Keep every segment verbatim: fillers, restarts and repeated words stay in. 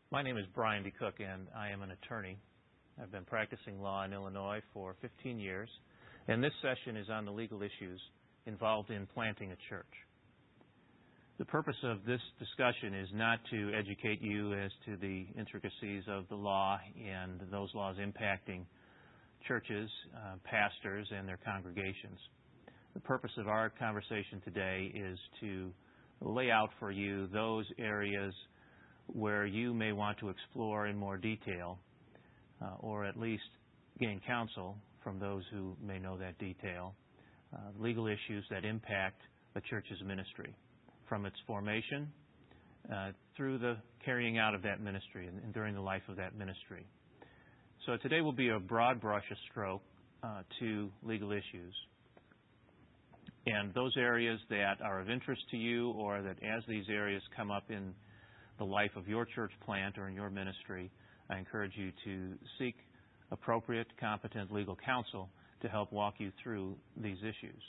My name is Brian D. Cook, and I am an attorney. I've been practicing law in Illinois for fifteen years, and this session is on the legal issues involved in planting a church. The purpose of this discussion is not to educate you as to the intricacies of the law and those laws impacting churches, uh, pastors, and their congregations. The purpose of our conversation today is to lay out for you those areas where you may want to explore in more detail, uh, or at least gain counsel from those who may know that detail, uh, legal issues that impact a church's ministry, from its formation uh, through the carrying out of that ministry and, and during the life of that ministry. So today will be a broad brush of stroke uh, to legal issues. And those areas that are of interest to you, or that as these areas come up in the life of your church plant or in your ministry, I encourage you to seek appropriate, competent legal counsel to help walk you through these issues.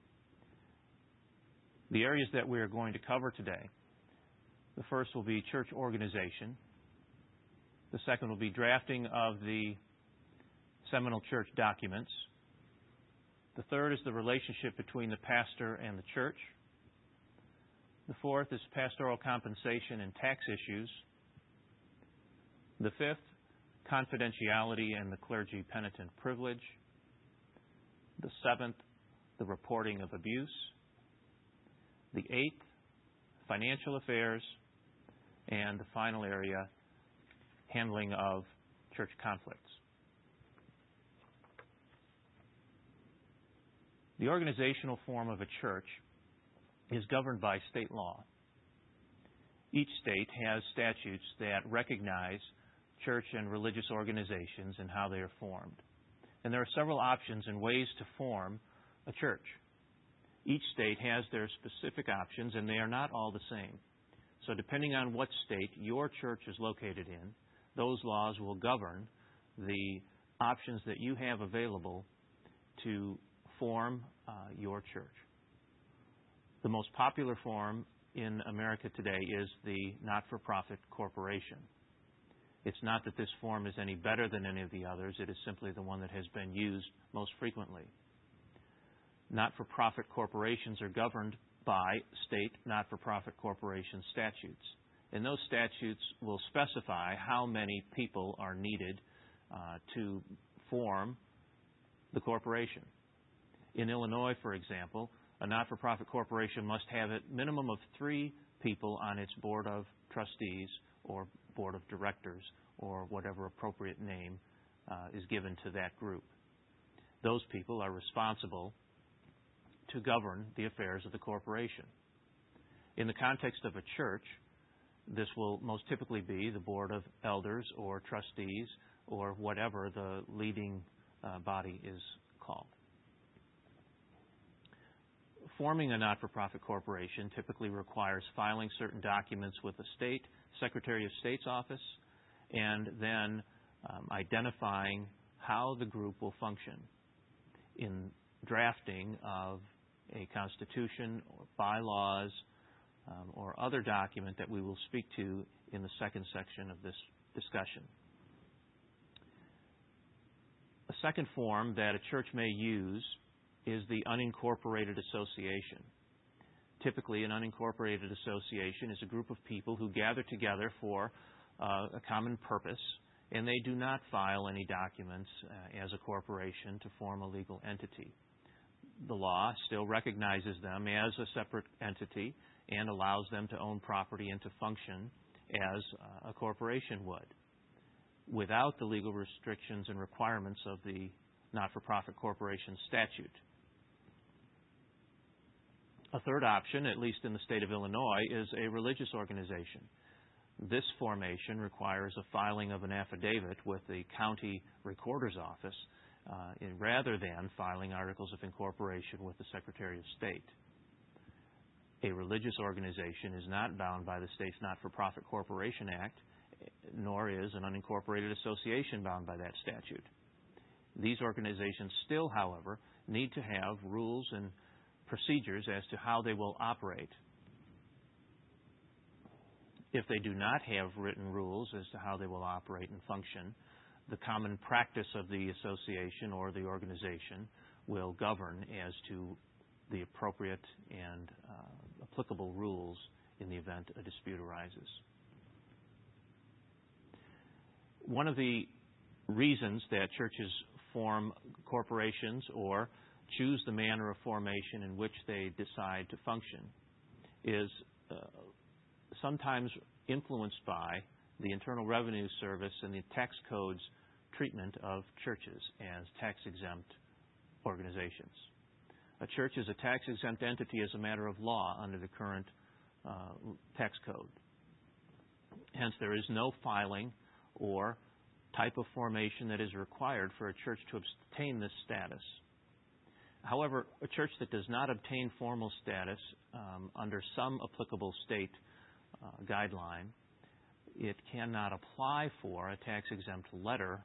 The areas that we are going to cover today, the first will be church organization. The second will be drafting of the seminal church documents. The third is the relationship between the pastor and the church. The fourth is pastoral compensation and tax issues. The fifth, confidentiality and the clergy penitent privilege. The seventh, the reporting of abuse. The eighth, financial affairs. And the final area, handling of church conflicts. The organizational form of a church is governed by state law. Each state has statutes that recognize church and religious organizations and how they are formed. And there are several options and ways to form a church. Each state has their specific options, and they are not all the same. So depending on what state your church is located in, those laws will govern the options that you have available to form uh, your church. The most popular form in America today is the not-for-profit corporation. It's not that this form is any better than any of the others. It is simply the one that has been used most frequently. Not-for-profit corporations are governed by state not-for-profit corporation statutes. And those statutes will specify how many people are needed uh, to form the corporation. In Illinois, for example, a not-for-profit corporation must have a minimum of three people on its board of trustees or board of directors, or whatever appropriate name uh, is given to that group. Those people are responsible to govern the affairs of the corporation. In the context of a church, this will most typically be the board of elders or trustees or whatever the leading uh, body is called. Forming a not-for-profit corporation typically requires filing certain documents with the state Secretary of State's office, and then um, identifying how the group will function in drafting of a constitution or bylaws um, or other document that we will speak to in the second section of this discussion. A second form that a church may use is the unincorporated association. Typically, an unincorporated association is a group of people who gather together for uh, a common purpose, and they do not file any documents uh, as a corporation to form a legal entity. The law still recognizes them as a separate entity and allows them to own property and to function as uh, a corporation would, without the legal restrictions and requirements of the not-for-profit corporation statute. A third option, at least in the state of Illinois, is a religious organization. This formation requires a filing of an affidavit with the county recorder's office uh, in, rather than filing articles of incorporation with the Secretary of State. A religious organization is not bound by the state's Not-for-Profit Corporation Act, nor is an unincorporated association bound by that statute. These organizations still, however, need to have rules and procedures as to how they will operate. If they do not have written rules as to how they will operate and function, the common practice of the association or the organization will govern as to the appropriate and uh, applicable rules in the event a dispute arises. One of the reasons that churches form corporations or choose the manner of formation in which they decide to function is uh, sometimes influenced by the Internal Revenue Service and the tax code's treatment of churches as tax-exempt organizations. A church is a tax-exempt entity as a matter of law under the current uh, tax code. Hence, there is no filing or type of formation that is required for a church to obtain this status. However, a church that does not obtain formal status um, under some applicable state uh, guideline, it cannot apply for a tax-exempt letter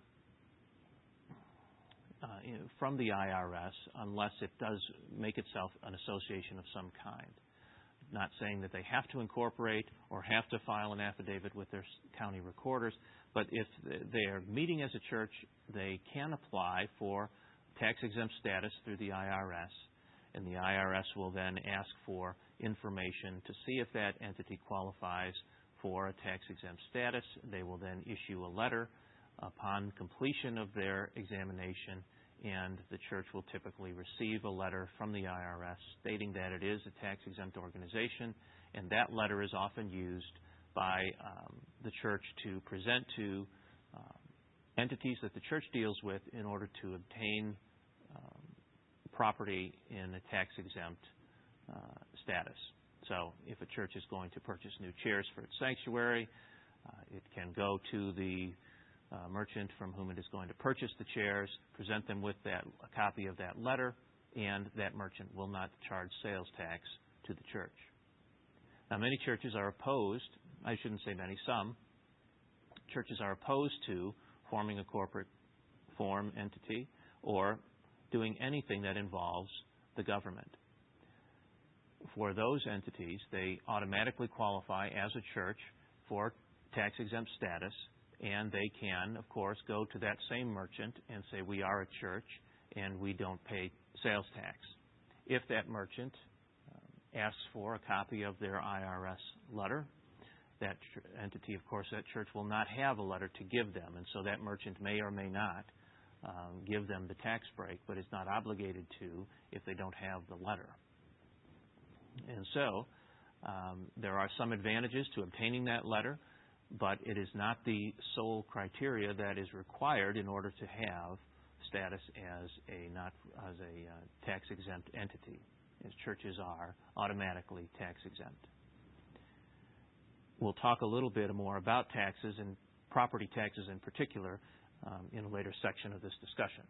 uh, from the I R S unless it does make itself an association of some kind. Not saying that they have to incorporate or have to file an affidavit with their county recorders, but if they are meeting as a church, they can apply for tax-exempt status through the I R S, and the I R S will then ask for information to see if that entity qualifies for a tax-exempt status. They will then issue a letter upon completion of their examination, and the church will typically receive a letter from the I R S stating that it is a tax-exempt organization, and that letter is often used by um, the church to present to uh, entities that the church deals with in order to obtain um, property in a tax-exempt uh, status. So if a church is going to purchase new chairs for its sanctuary, uh, it can go to the uh, merchant from whom it is going to purchase the chairs, present them with that, a copy of that letter, and that merchant will not charge sales tax to the church. Now, many churches are opposed, I shouldn't say many, some churches are opposed to forming a corporate form entity or doing anything that involves the government. For those entities, they automatically qualify as a church for tax-exempt status, and they can, of course, go to that same merchant and say, we are a church and we don't pay sales tax. If that merchant um, asks for a copy of their I R S letter, that entity, of course, that church will not have a letter to give them, and so that merchant may or may not um, give them the tax break, but is not obligated to if they don't have the letter. And so um, there are some advantages to obtaining that letter, but it is not the sole criteria that is required in order to have status as a not as a uh, tax-exempt entity, as churches are automatically tax-exempt. We'll talk a little bit more about taxes and property taxes in particular um, in a later section of this discussion.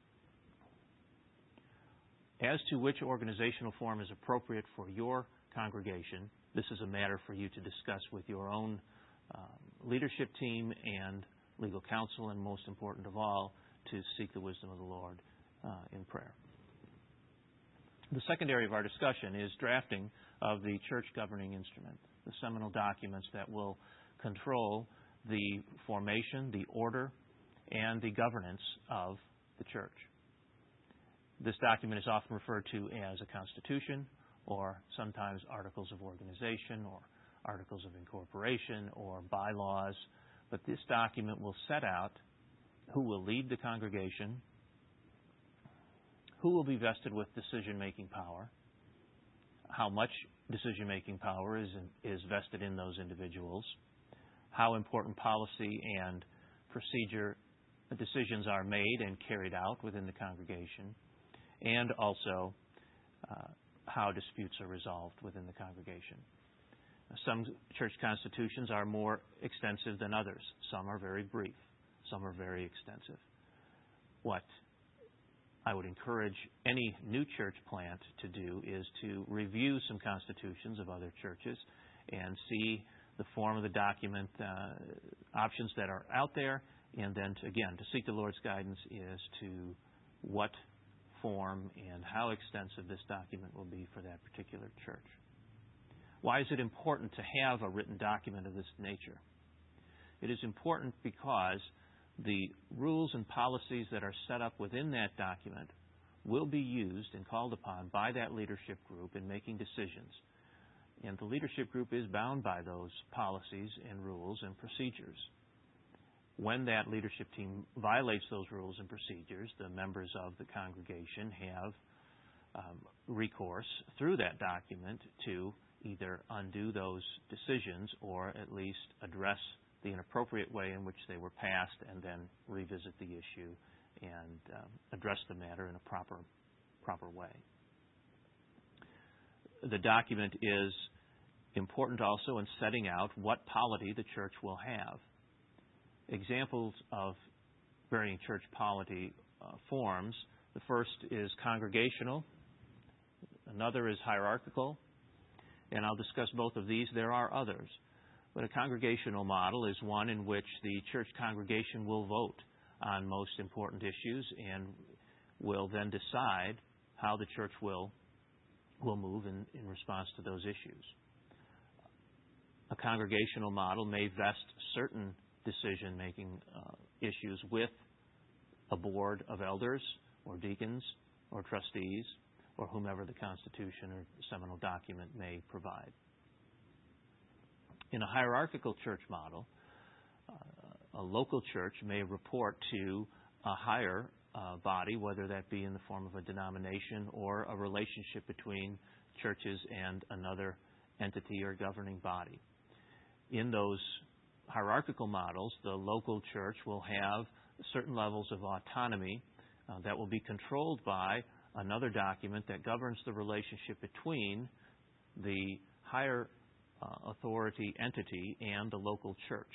As to which organizational form is appropriate for your congregation, this is a matter for you to discuss with your own um, leadership team and legal counsel, and most important of all, to seek the wisdom of the Lord uh, in prayer. The second area of our discussion is drafting of the church governing instrument, the seminal documents that will control the formation, the order, and the governance of the church. This document is often referred to as a constitution, or sometimes articles of organization, or articles of incorporation, or bylaws. But this document will set out who will lead the congregation, who will be vested with decision-making power, how much decision-making power is, in, is vested in those individuals, how important policy and procedure decisions are made and carried out within the congregation, and also uh, how disputes are resolved within the congregation. Some church constitutions are more extensive than others. Some are very brief. Some are very extensive. What I would encourage any new church plant to do is to review some constitutions of other churches and see the form of the document, uh, options that are out there, and then, to, again, to seek the Lord's guidance as to what form and how extensive this document will be for that particular church. Why is it important to have a written document of this nature? It is important because the rules and policies that are set up within that document will be used and called upon by that leadership group in making decisions. And the leadership group is bound by those policies and rules and procedures. When that leadership team violates those rules and procedures, the members of the congregation have um, recourse through that document to either undo those decisions or at least address the inappropriate way in which they were passed and then revisit the issue and um, address the matter in a proper proper way. The document is important also in setting out what polity the church will have. Examples of varying church polity uh, forms. The first is congregational. Another is hierarchical. And I'll discuss both of these. There are others. But a congregational model is one in which the church congregation will vote on most important issues and will then decide how the church will, will move in, in response to those issues. A congregational model may vest certain decision-making uh, issues with a board of elders or deacons or trustees or whomever the Constitution or seminal document may provide. In a hierarchical church model, uh, a local church may report to a higher uh, body, whether that be in the form of a denomination or a relationship between churches and another entity or governing body. In those hierarchical models, the local church will have certain levels of autonomy uh, that will be controlled by another document that governs the relationship between the higher uh, authority entity and the local church.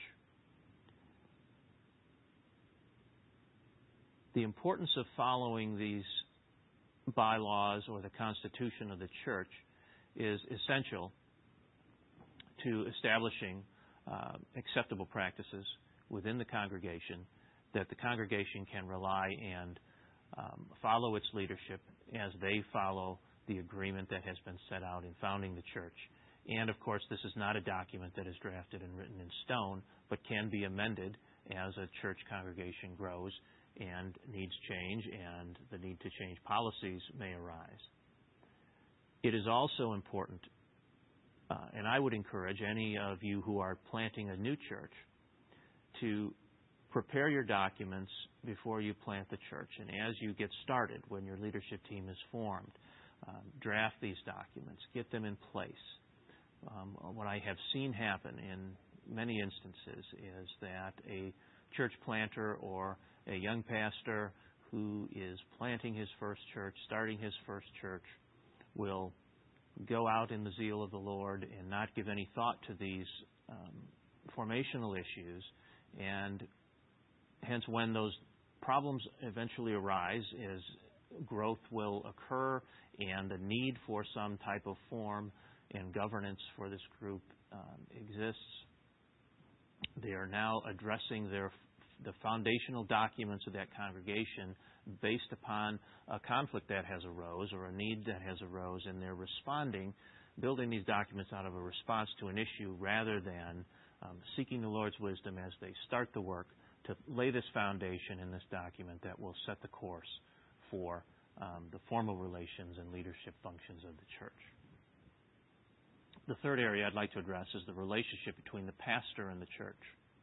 The importance of following these bylaws or the constitution of the church is essential to establishing uh, acceptable practices within the congregation that the congregation can rely and um, follow its leadership as they follow the agreement that has been set out in founding the church. And, of course, this is not a document that is drafted and written in stone, but can be amended as a church congregation grows and needs change, and the need to change policies may arise. It is also important, uh, and I would encourage any of you who are planting a new church to prepare your documents before you plant the church. And as you get started, when your leadership team is formed, um, draft these documents, get them in place. Um, what I have seen happen in many instances is that a church planter or a young pastor who is planting his first church, starting his first church, will go out in the zeal of the Lord and not give any thought to these um, formational issues. And hence, when those problems eventually arise, is growth will occur and the need for some type of form and governance for this group um, exists. They are now addressing their the foundational documents of that congregation based upon a conflict that has arose or a need that has arose, and they're responding, building these documents out of a response to an issue rather than um, seeking the Lord's wisdom as they start the work to lay this foundation in this document that will set the course for um, the formal relations and leadership functions of the church. The third area I'd like to address is the relationship between the pastor and the church.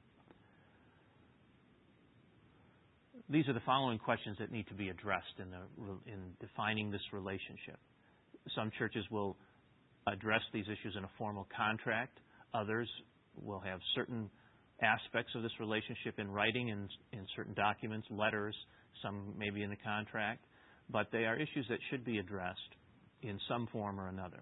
These are the following questions that need to be addressed in, the, in defining this relationship. Some churches will address these issues in a formal contract. Others will have certain aspects of this relationship in writing in, in certain documents, letters, some maybe in the contract. But they are issues that should be addressed in some form or another.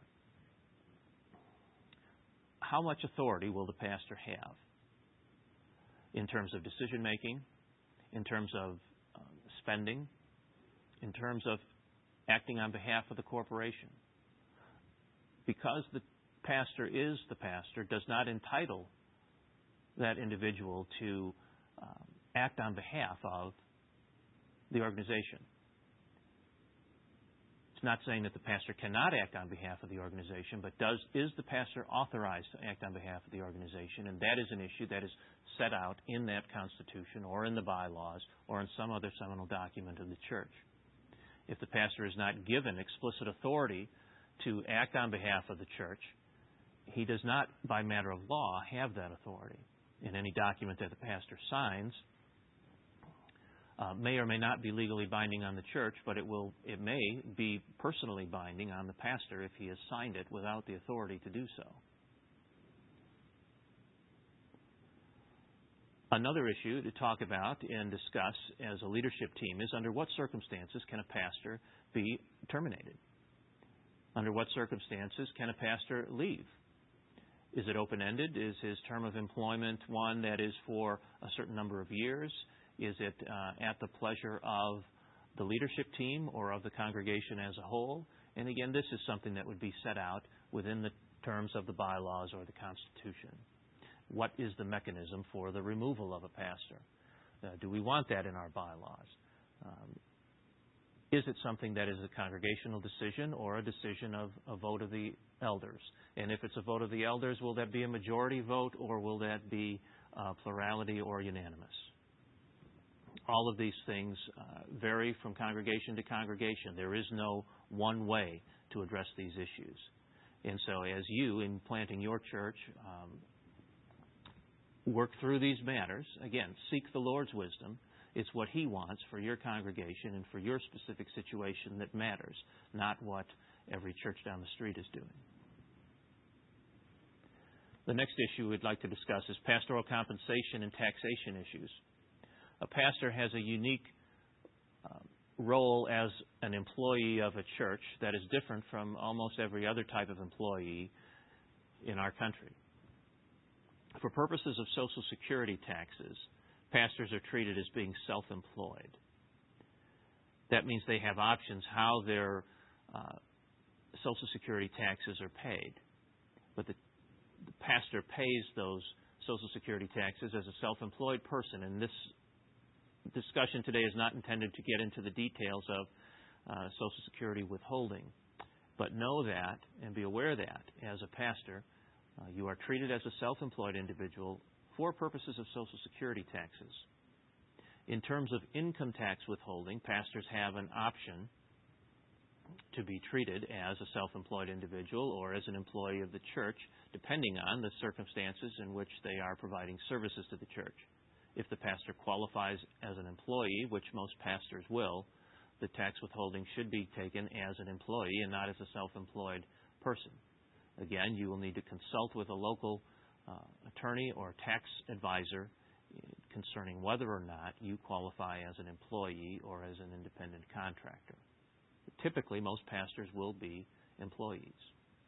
How much authority will the pastor have in terms of decision making, in terms of uh, spending, in terms of acting on behalf of the corporation? Because the pastor is the pastor does not entitle that individual to um, act on behalf of the organization. It's not saying that the pastor cannot act on behalf of the organization, but does is the pastor authorized to act on behalf of the organization? And that is an issue that is set out in that Constitution or in the bylaws or in some other seminal document of the church. If the pastor is not given explicit authority to act on behalf of the church, he does not, by matter of law, have that authority. In any document that the pastor signs, uh, may or may not be legally binding on the church, but it will, it may be personally binding on the pastor if he has signed it without the authority to do so. Another issue to talk about and discuss as a leadership team is under what circumstances can a pastor be terminated? Under what circumstances can a pastor leave? Is it open-ended? Is his term of employment one that is for a certain number of years? Is it uh, at the pleasure of the leadership team or of the congregation as a whole? And again, this is something that would be set out within the terms of the bylaws or the Constitution. What is the mechanism for the removal of a pastor? Uh, do we want that in our bylaws? Um, is it something that is a congregational decision or a decision of a vote of the elders? And if it's a vote of the elders, will that be a majority vote or will that be uh, plurality or unanimous? All of these things uh, vary from congregation to congregation. There is no one way to address these issues. And so as you, in planting your church, um, work through these matters, again, seek the Lord's wisdom. It's what He wants for your congregation and for your specific situation that matters, not what every church down the street is doing. The next issue we'd like to discuss is pastoral compensation and taxation issues. A pastor has a unique uh, role as an employee of a church that is different from almost every other type of employee in our country. For purposes of Social Security taxes, pastors are treated as being self-employed. That means they have options how their uh, Social Security taxes are paid. But the, the pastor pays those Social Security taxes as a self-employed person, and this discussion today is not intended to get into the details of uh, Social Security withholding. But know that and be aware that as a pastor, uh, you are treated as a self-employed individual for purposes of Social Security taxes. In terms of income tax withholding, pastors have an option to be treated as a self-employed individual or as an employee of the church, depending on the circumstances in which they are providing services to the church. If the pastor qualifies as an employee, which most pastors will, the tax withholding should be taken as an employee and not as a self-employed person. Again, you will need to consult with a local uh, attorney or tax advisor concerning whether or not you qualify as an employee or as an independent contractor. Typically, most pastors will be employees.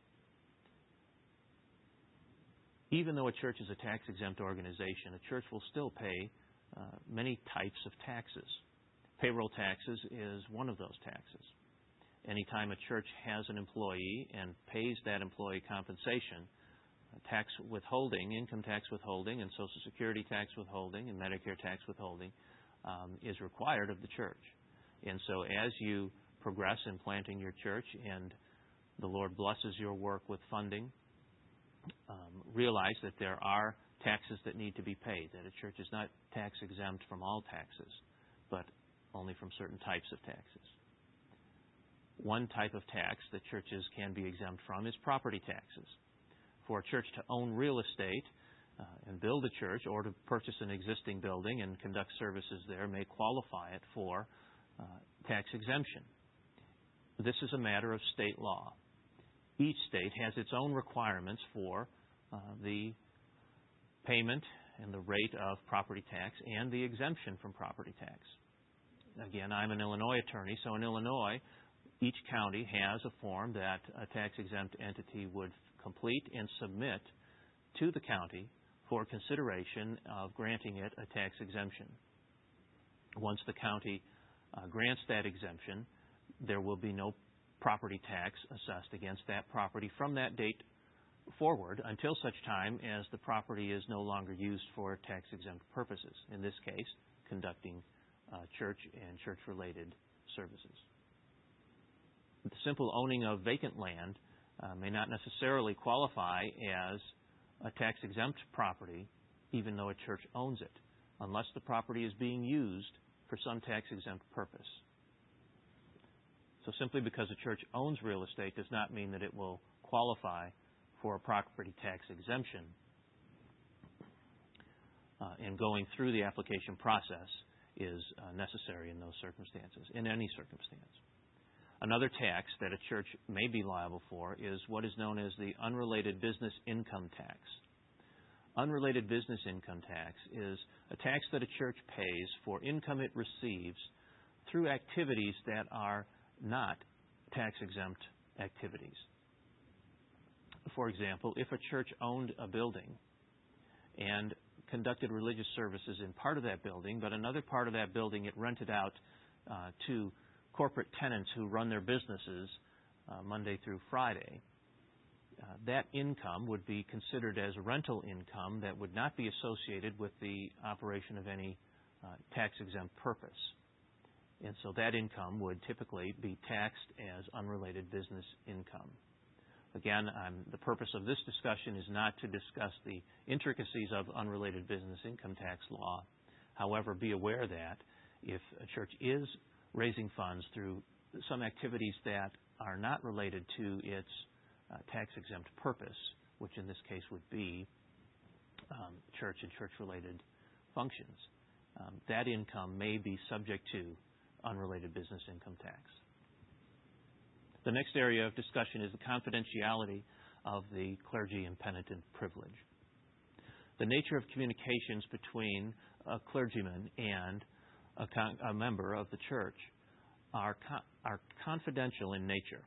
Even though a church is a tax-exempt organization, a church will still pay uh, many types of taxes. Payroll taxes is one of those taxes. Anytime a church has an employee and pays that employee compensation, tax withholding, income tax withholding, and Social Security tax withholding, and Medicare tax withholding um, is required of the church. And so as you progress in planting your church and the Lord blesses your work with funding, Um, realize that there are taxes that need to be paid, that a church is not tax exempt from all taxes, but only from certain types of taxes. One type of tax that churches can be exempt from is property taxes. For a church to own real estate uh, and build a church or to purchase an existing building and conduct services there may qualify it for uh, tax exemption. This is a matter of state law. Each state has its own requirements for uh, the payment and the rate of property tax and the exemption from property tax. Again, I'm an Illinois attorney, so in Illinois, each county has a form that a tax-exempt entity would complete and submit to the county for consideration of granting it a tax exemption. Once the county uh, grants that exemption, there will be no property tax assessed against that property from that date forward until such time as the property is no longer used for tax-exempt purposes, in this case, conducting uh, church and church-related services. the simple owning of vacant land uh, may not necessarily qualify as a tax-exempt property, even though a church owns it, unless the property is being used for some tax-exempt purpose. So simply because a church owns real estate does not mean that it will qualify for a property tax exemption. Uh, and going through the application process is uh, necessary in those circumstances, in any circumstance. Another tax that a church may be liable for is what is known as the unrelated business income tax. Unrelated business income tax is a tax that a church pays for income it receives through activities that are not tax-exempt activities. For example, if a church owned a building and conducted religious services in part of that building, but another part of that building it rented out uh, to corporate tenants who run their businesses uh, Monday through Friday, uh, that income would be considered as rental income that would not be associated with the operation of any uh, tax-exempt purpose. And so that income would typically be taxed as unrelated business income. Again, I'm, the purpose of this discussion is not to discuss the intricacies of unrelated business income tax law. However, be aware that if a church is raising funds through some activities that are not related to its uh, tax-exempt purpose, which in this case would be um, church and church-related functions, um, that income may be subject to unrelated business income tax. The next area of discussion is the confidentiality of the clergy and penitent privilege. The nature of communications between a clergyman and a, con- a member of the church are, co- are confidential in nature.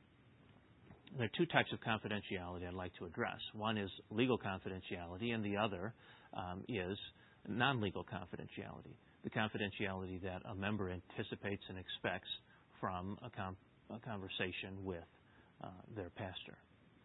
There are two types of confidentiality I'd like to address. One is legal confidentiality, and the other um, is non-legal confidentiality, the confidentiality that a member anticipates and expects from a, com- a conversation with uh, their pastor.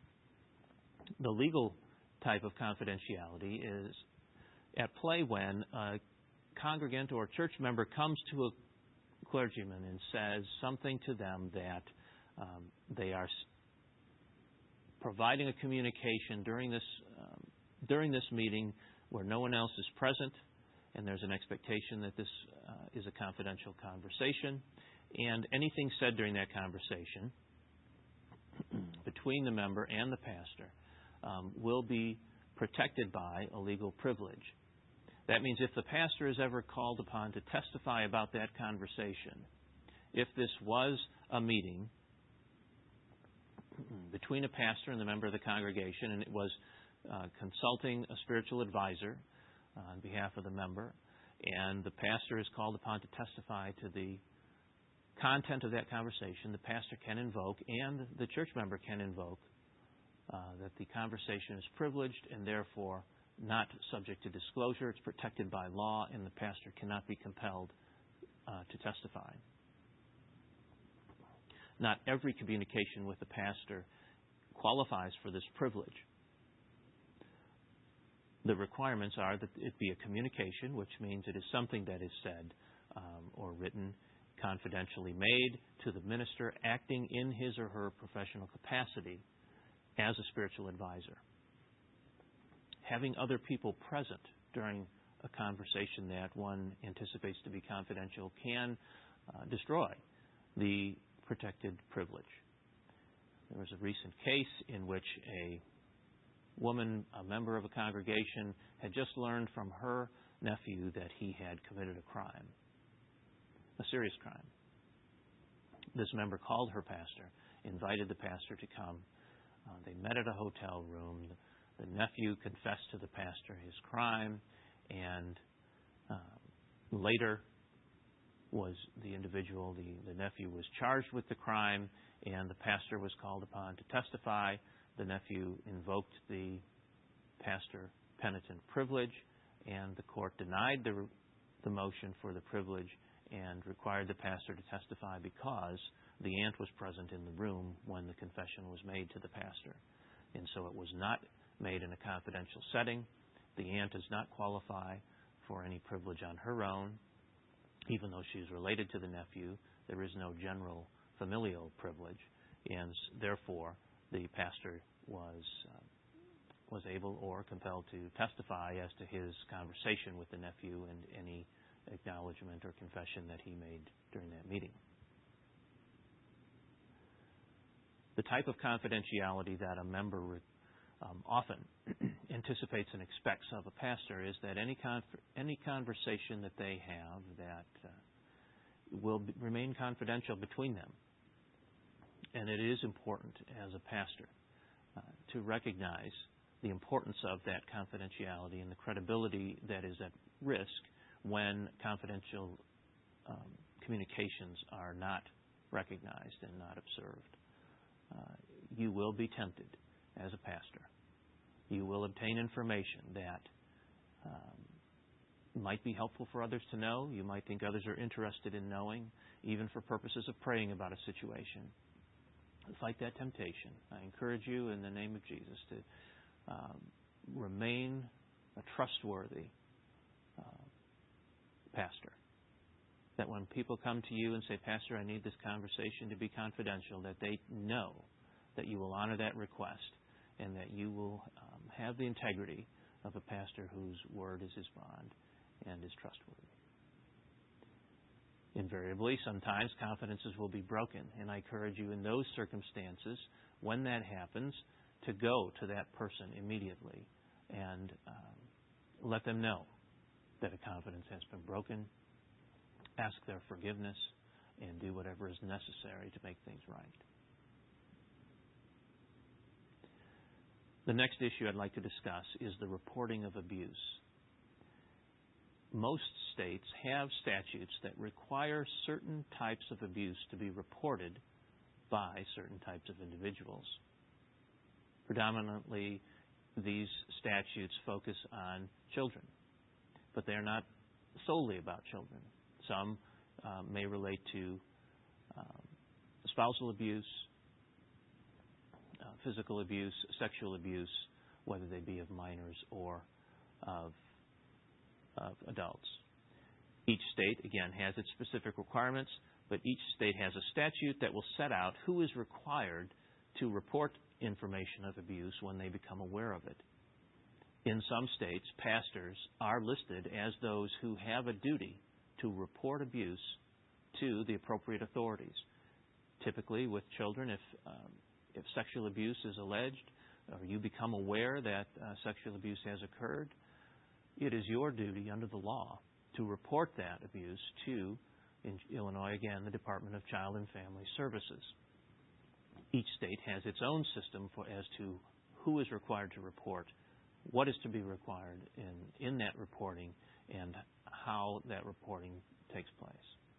The legal type of confidentiality is at play when a congregant or church member comes to a clergyman and says something to them that um, they are providing a communication during this um, during this meeting where no one else is present, and there's an expectation that this uh, is a confidential conversation, and anything said during that conversation between the member and the pastor um, will be protected by a legal privilege. That means if the pastor is ever called upon to testify about that conversation, if this was a meeting between a pastor and the member of the congregation, and it was uh, consulting a spiritual advisor uh, on behalf of the member, and the pastor is called upon to testify to the content of that conversation, the pastor can invoke, and the church member can invoke, uh, that the conversation is privileged and therefore not subject to disclosure. It's protected by law, and the pastor cannot be compelled uh, to testify. Not every communication with the pastor qualifies for this privilege. The requirements are that it be a communication, which means it is something that is said um, or written, confidentially made to the minister acting in his or her professional capacity as a spiritual advisor. Having other people present during a conversation that one anticipates to be confidential can uh, destroy the protected privilege. There was a recent case in which a woman, a member of a congregation, had just learned from her nephew that he had committed a crime, a serious crime. This member called her pastor, invited the pastor to come. Uh, they met at a hotel room. The, the nephew confessed to the pastor his crime, and uh, later was the individual, the, the nephew was charged with the crime, and the pastor was called upon to testify. The nephew invoked the pastor penitent privilege, and the court denied the, the motion for the privilege and required the pastor to testify because the aunt was present in the room when the confession was made to the pastor. And so it was not made in a confidential setting. The aunt does not qualify for any privilege on her own. Even though she is related to the nephew, there is no general familial privilege, and therefore the pastor was uh, was able or compelled to testify as to his conversation with the nephew and any acknowledgement or confession that he made during that meeting. The type of confidentiality that a member um, often anticipates and expects of a pastor is that any con- any conversation that they have that uh, will be, remain confidential between them. And it is important as a pastor uh, to recognize the importance of that confidentiality and the credibility that is at risk when confidential um, communications are not recognized and not observed. Uh, you will be tempted as a pastor. You will obtain information that um, might be helpful for others to know. You might think others are interested in knowing, even for purposes of praying about a situation. Fight that temptation. I encourage you in the name of Jesus to um, remain a trustworthy uh, pastor. That when people come to you and say, Pastor, I need this conversation to be confidential, that they know that you will honor that request and that you will um, have the integrity of a pastor whose word is his bond and is trustworthy. Invariably, sometimes confidences will be broken, and I encourage you in those circumstances, when that happens, to go to that person immediately and um, let them know that a confidence has been broken, ask their forgiveness, and do whatever is necessary to make things right. The next issue I'd like to discuss is the reporting of abuse. Most states have statutes that require certain types of abuse to be reported by certain types of individuals. Predominantly, these statutes focus on children, but they're not solely about children. Some uh, may relate to um, spousal abuse, uh, physical abuse, sexual abuse, whether they be of minors or of, of adults. Each state, again, has its specific requirements, but each state has a statute that will set out who is required to report information of abuse when they become aware of it. In some states, pastors are listed as those who have a duty to report abuse to the appropriate authorities. Typically, with children, if um, if sexual abuse is alleged, or you become aware that uh, sexual abuse has occurred, it is your duty under the law to report that abuse to, in Illinois, again, the Department of Child and Family Services. Each state has its own system for as to who is required to report, what is to be required in, in that reporting, and how that reporting takes place.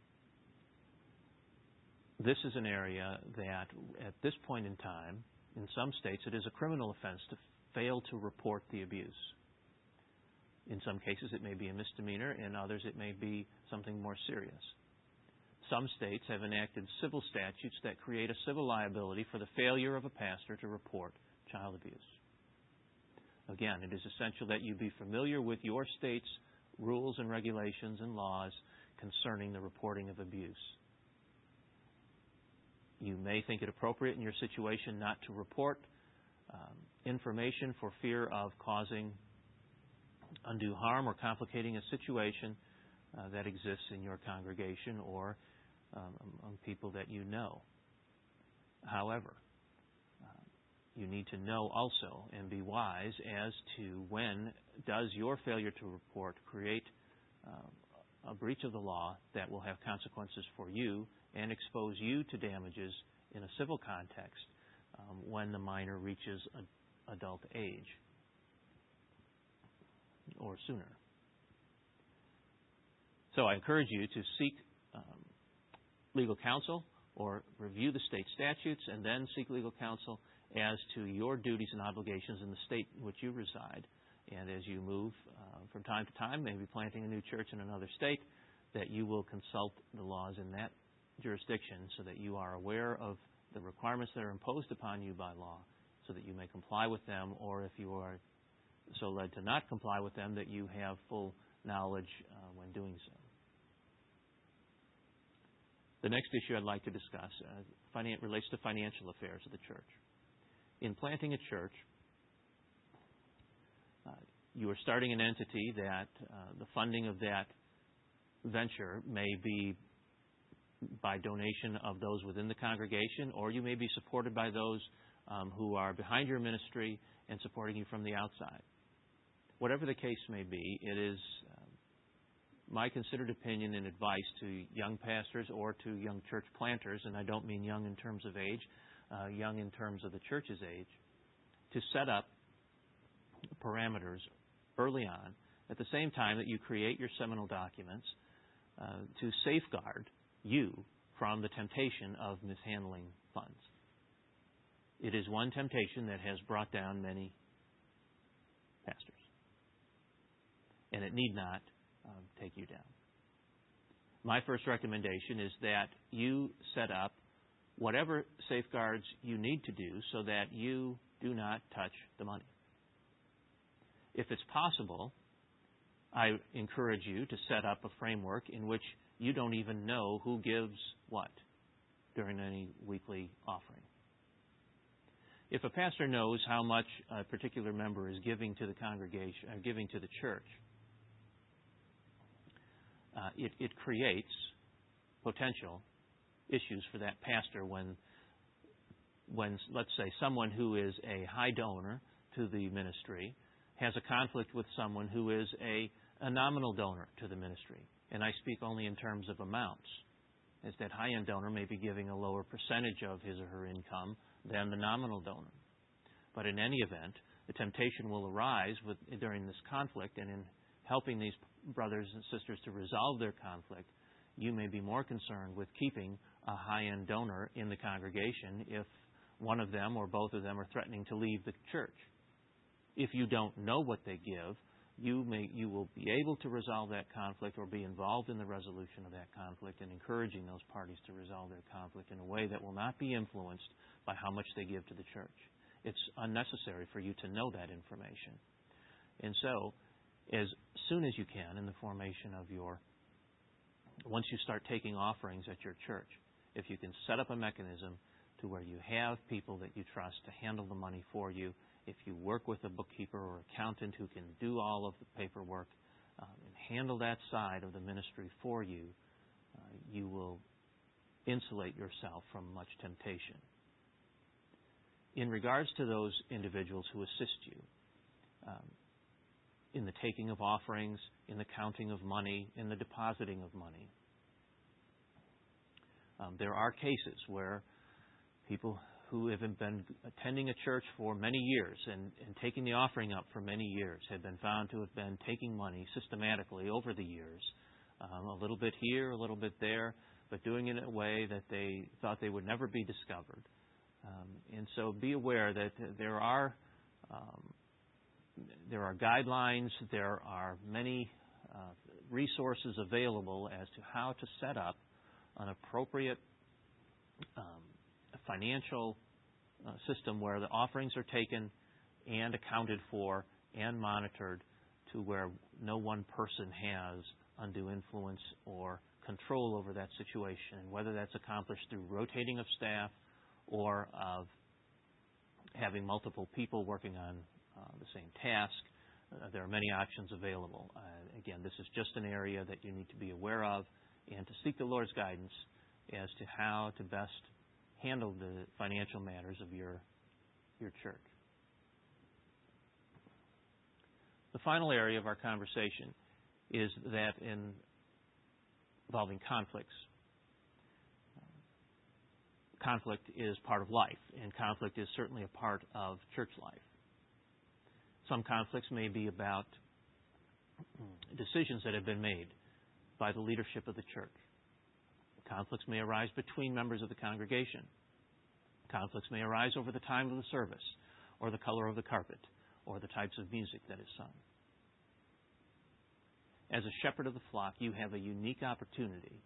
This is an area that, at this point in time, in some states, it is a criminal offense to fail to report the abuse. In some cases, it may be a misdemeanor. In others, it may be something more serious. Some states have enacted civil statutes that create a civil liability for the failure of a pastor to report child abuse. Again, it is essential that you be familiar with your state's rules and regulations and laws concerning the reporting of abuse. You may think it appropriate in your situation not to report um, information for fear of causing undue harm or complicating a situation uh, that exists in your congregation or um, among people that you know. However, uh, you need to know also and be wise as to when does your failure to report create uh, a breach of the law that will have consequences for you and expose you to damages in a civil context um, when the minor reaches a, adult age or sooner. So I encourage you to seek um, legal counsel or review the state statutes and then seek legal counsel as to your duties and obligations in the state in which you reside. And as you move uh, from time to time, maybe planting a new church in another state, that you will consult the laws in that jurisdiction so that you are aware of the requirements that are imposed upon you by law so that you may comply with them, or if you are so led to not comply with them, that you have full knowledge uh, when doing so. The next issue I'd like to discuss uh, finan- relates to financial affairs of the church. In planting a church, uh, you are starting an entity that uh, the funding of that venture may be by donation of those within the congregation, or you may be supported by those um, who are behind your ministry and supporting you from the outside. Whatever the case may be, it is um, my considered opinion and advice to young pastors or to young church planters, and I don't mean young in terms of age, uh, young in terms of the church's age, to set up parameters early on at the same time that you create your seminal documents uh, to safeguard you from the temptation of mishandling funds. It is one temptation that has brought down many pastors, and it need not um, take you down. My first recommendation is that you set up whatever safeguards you need to do so that you do not touch the money. If it's possible, I encourage you to set up a framework in which you don't even know who gives what during any weekly offering. If a pastor knows how much a particular member is giving to the congregation, or giving to the church, uh, it, it creates potential issues for that pastor when, when, let's say, someone who is a high donor to the ministry has a conflict with someone who is a, a nominal donor to the ministry. And I speak only in terms of amounts, as that high-end donor may be giving a lower percentage of his or her income than the nominal donor. But in any event, the temptation will arise with, during this conflict, and in helping these brothers and sisters to resolve their conflict, you may be more concerned with keeping a high-end donor in the congregation if one of them or both of them are threatening to leave the church. If you don't know what they give, you may you will be able to resolve that conflict or be involved in the resolution of that conflict and encouraging those parties to resolve their conflict in a way that will not be influenced by how much they give to the church. It's unnecessary for you to know that information. And so, as soon as you can in the formation of your, once you start taking offerings at your church, if you can set up a mechanism to where you have people that you trust to handle the money for you, if you work with a bookkeeper or accountant who can do all of the paperwork um, and handle that side of the ministry for you, uh, you will insulate yourself from much temptation. In regards to those individuals who assist you um, in the taking of offerings, in the counting of money, in the depositing of money, um, there are cases where people who have been attending a church for many years and, and taking the offering up for many years have been found to have been taking money systematically over the years, um, a little bit here, a little bit there, but doing it in a way that they thought they would never be discovered. Um, and so be aware that there are um, there are guidelines, there are many uh, resources available as to how to set up an appropriate um, financial uh, system where the offerings are taken and accounted for and monitored to where no one person has undue influence or control over that situation, and whether that's accomplished through rotating of staff or of having multiple people working on uh, the same task. Uh, there are many options available. Uh, again, this is just an area that you need to be aware of and to seek the Lord's guidance as to how to best handle the financial matters of your, your church. The final area of our conversation is that in involving conflicts. Conflict is part of life, and conflict is certainly a part of church life. Some conflicts may be about decisions that have been made by the leadership of the church. Conflicts may arise between members of the congregation. Conflicts may arise over the time of the service, or the color of the carpet, or the types of music that is sung. As a shepherd of the flock, you have a unique opportunity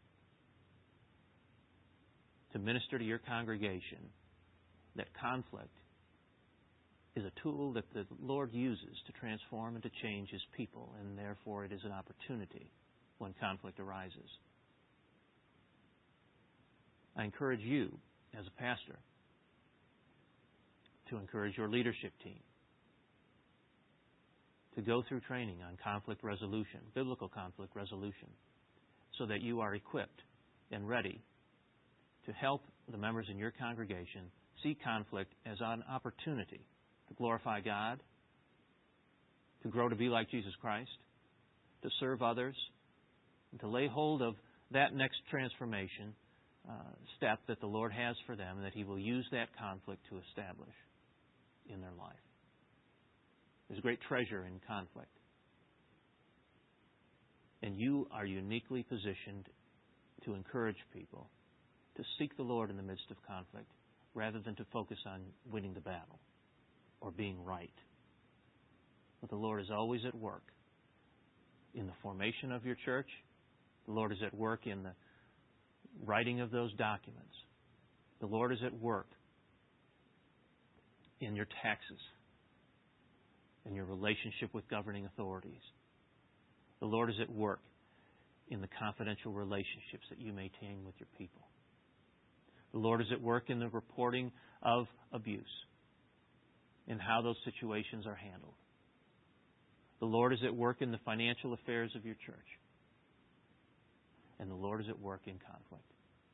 to minister to your congregation that conflict is a tool that the Lord uses to transform and to change His people, and therefore it is an opportunity when conflict arises. I encourage you, as a pastor, to encourage your leadership team to go through training on conflict resolution, biblical conflict resolution, so that you are equipped and ready to help the members in your congregation see conflict as an opportunity to glorify God, to grow to be like Jesus Christ, to serve others, and to lay hold of that next transformation uh, step that the Lord has for them, and that He will use that conflict to establish in their life. There's great treasure in conflict. And you are uniquely positioned to encourage people to seek the Lord in the midst of conflict rather than to focus on winning the battle or being right. But the Lord is always at work in the formation of your church. The Lord is at work in the writing of those documents. The Lord is at work in your taxes, in your relationship with governing authorities. The Lord is at work in the confidential relationships that you maintain with your people. The Lord is at work in the reporting of abuse and how those situations are handled. The Lord is at work in the financial affairs of your church. And the Lord is at work in conflict.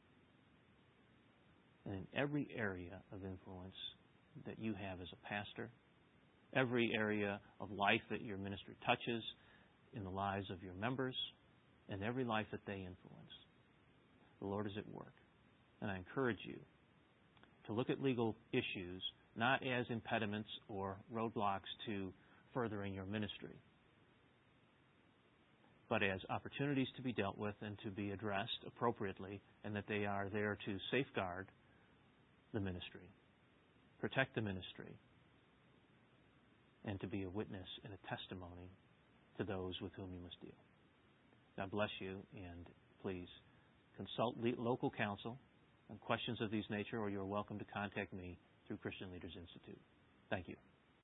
And in every area of influence that you have as a pastor, every area of life that your ministry touches, in the lives of your members, and every life that they influence, the Lord is at work. And I encourage you to look at legal issues not as impediments or roadblocks to furthering your ministry, but as opportunities to be dealt with and to be addressed appropriately, and that they are there to safeguard the ministry, protect the ministry, and to be a witness and a testimony to those with whom you must deal. God bless you, and please consult local counsel on questions of these nature, or you're welcome to contact me through Christian Leaders Institute. Thank you.